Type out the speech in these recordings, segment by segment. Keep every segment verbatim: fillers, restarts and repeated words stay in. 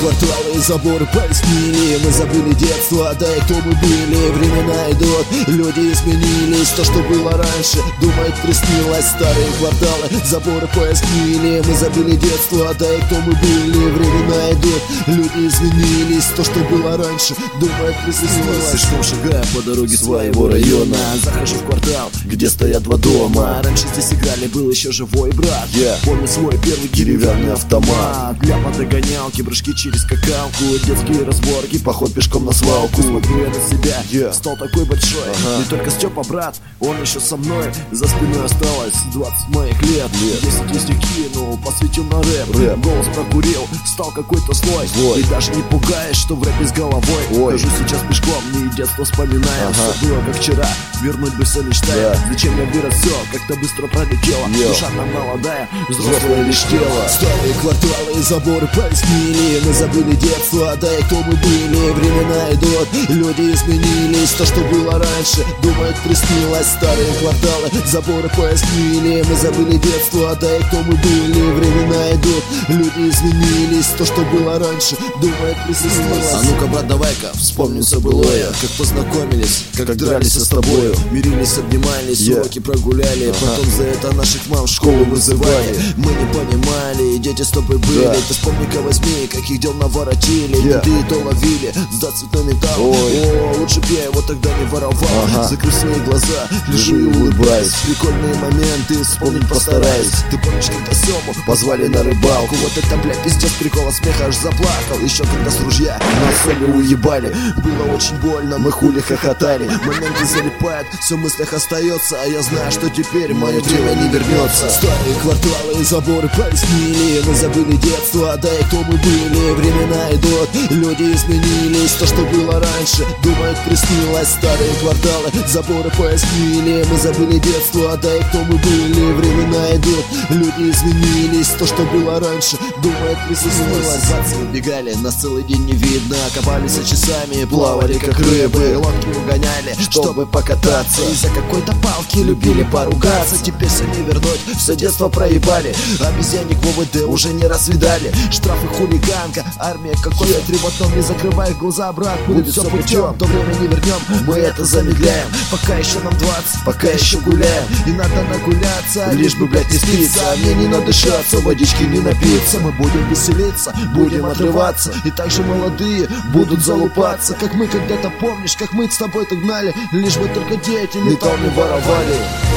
кварталы и заборы пояснили. Мы забыли детство, да и кто мы были. Времена идут, люди изменились. То, что было раньше, думает, приснилось. Старые кварталы, заборы пояснили. Мы забыли детство, да и кто мы были. Времена идут, люди изменились. То, что было раньше, думает, приснилось. Пешком шагая по дороге своего района, захожу в квартал, где стоят два дома. Раньше здесь играли, был еще живой брат. yeah. Помню свой первый деревянный автомат. Для подогонялки, прыжки через скакалку, детские разборки, поход пешком на свалку. Смотрю я на себя, yeah. стал такой большой. ага. Не только Степа брат, он еще со мной. За спиной осталось двадцать моих лет. Десять из них кинул, посвятил на рэп. рэп Голос прокурил, стал какой-то слой. Злой. И даже не пугаешь, что в рэпе с головой. Ой. Хожу сейчас пешком, не детство вспоминаю. ага. Все было как вчера, вернуть бы все мечтая. yeah. Зачем я вырос, все как-то быстро пролетело. yeah. Душа нам молодая, взрослая лишь тело. Старые кварталы и заборы пояснили. Мы забыли детство, да и кто мы были. Времена идут, люди изменились. То, что было раньше, думает, приснилось. Старые кварталы, заборы пояснили. Мы забыли детство, да и кто мы были. Времена идут, люди изменились. То, что было раньше, думает, приснилось. А ну-ка, брат, давай-ка вспомним все былое. Как познакомились, как дрались с тобою, мирились, обнимались, yeah. уроки прогуляли. ага. Потом за это наших мам в школу вызывали. Мы не понимали, дети с тобой были. да. Ты вспомни-ка возьми, каких дел наворотили. yeah. Ты то ловили, сдать цветной металл. Ой. О, лучше б я его тогда не воровал. ага. Закрыв свои глаза, лежу и улыбаюсь. Прикольные моменты вспомнить постараюсь. Ты помнишь, когда Сему позвали на рыбалку? Вот это, бля, пиздец, прикола, смеха аж заплакал. Еще когда с ружья нас соли уебали, было очень больно, мы хули хохотали. Моменты залипают, все в мыслях остается. А я знаю, что теперь мое время не вернется. Старые кварталы и заборы пояснили. Мы забыли детство, да и кто мы были. Времена идут, люди изменились. То, что было раньше, думает, приснилось. Старые кварталы, заборы пояснили. Мы забыли детство, да и кто мы были. Времена идут, люди изменились. То, что было раньше, думает, приснилось. Двадцать убегали, нас целый день не видно. Копались часами, плавали как рыбы. Лодки угоняли, чтобы покататься. Из-за какой-то палки любили поругаться. Теперь все не вернуть, все детство проебали. Обезьянник в ОВД уже не раз видали. Штрафы, хулиганка, армия какой-то тревотом. Не закрывай глаза, брат, будет все путем. То время не вернем, мы это замедляем. Пока еще нам двадцать, пока еще гуляем. И надо нагуляться, лишь бы, блядь, не спиться. А мне не надышаться, водички не напиться. Мы будем веселиться, будем отрываться. И также молодые будут залупаться. Как мы когда-то, помнишь, как мы с тобой так гнали. Лишь бы только дети металл не воровали.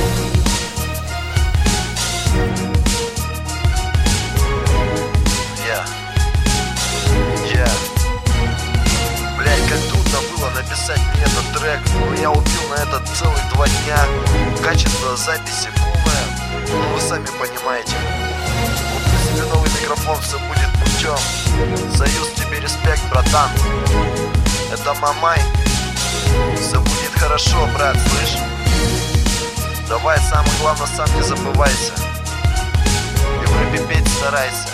Я, я, блядь, как трудно было написать мне этот трек. Но я убил на это целых два дня. Качество записи полное, ну вы сами понимаете. Купи себе новый микрофон, все будет путем. Союз, тебе респект, братан. Это Мамай. Все будет хорошо, брат, слышь? Давай, самое главное, сам не забывайся. И в рэпе петь старайся.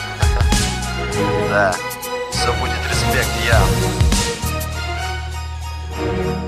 Да, все будет респект, я.